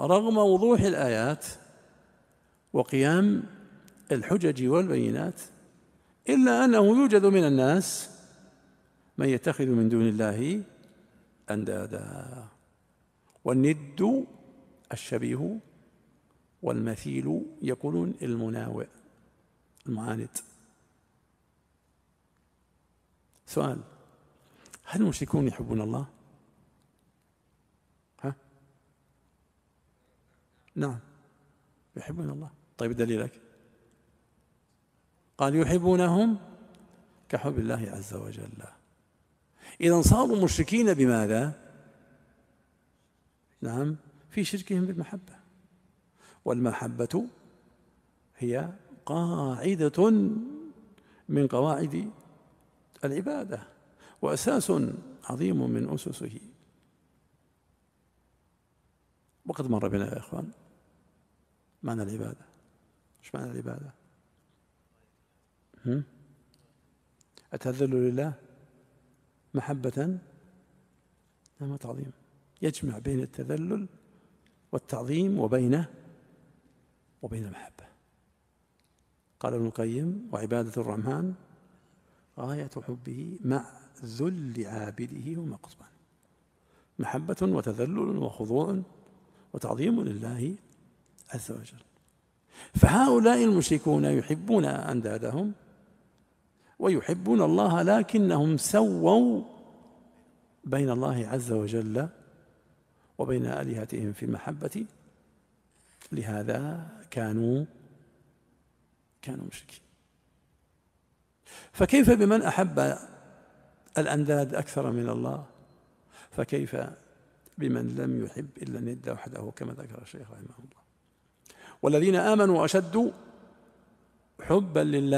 رغم وضوح الآيات وقيام الحجج والبينات، إلا أنه يوجد من الناس من يتخذ من دون الله أندادا. والند الشبيه، والمثيل يقولون المناوئ المعاند. سؤال: هل المشركون يحبون الله؟ نعم يحبون الله. طيب دليلك؟ قال يحبونهم كحب الله عز وجل. إذن صاروا مشركين بماذا؟ نعم، في شركهم بالمحبة. والمحبة هي قاعدة من قواعد العبادة وأساس عظيم من أسسه. وقد مر بنا يا إخوان معنى العبادة. إيش معنى العبادة؟ التذلل لله محبة وتعظيم، يجمع بين التذلل والتعظيم وبين المحبة. قال ابن القيم: وعبادة الرحمن غاية حبه مع ذل عابده ومقصبا. محبة وتذلل وخضوع وتعظيم لله عز وجل. فهؤلاء المشركون يحبون أندادهم ويحبون الله، لكنهم سووا بين الله عز وجل وبين آلهتهم في المحبة، لهذا كانوا مشركين. فكيف بمن أحب الأنداد أكثر من الله؟ فكيف بمن لم يحب إلا الند وحده كما ذكر الشيخ رحمه الله. والذين آمنوا أشد حبا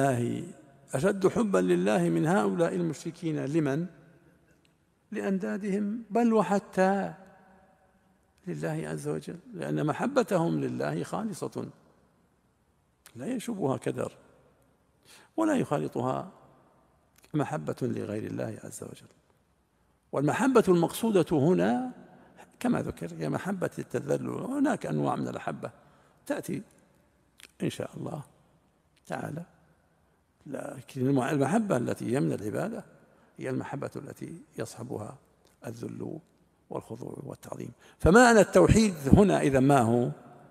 لله من هؤلاء المشركين. لمن؟ لأندادهم، بل وحتى لله عز وجل، لأن محبتهم لله خالصة لا يشوبها كدر ولا يخالطها محبة لغير الله عز وجل. والمحبة المقصودة هنا كما ذكر هي محبة التذلل. هناك أنواع من الأحبة تأتي إن شاء الله تعالى، لكن المحبة التي هي من العبادة هي المحبة التي يصحبها الذل والخضوع والتعظيم. فمعنى التوحيد هنا إذا ما هو؟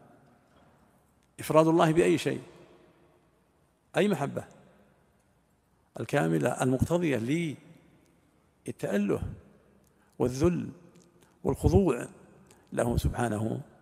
إفراد الله بأي شيء، أي محبة الكاملة المقتضية للتأله والذل والخضوع له سبحانه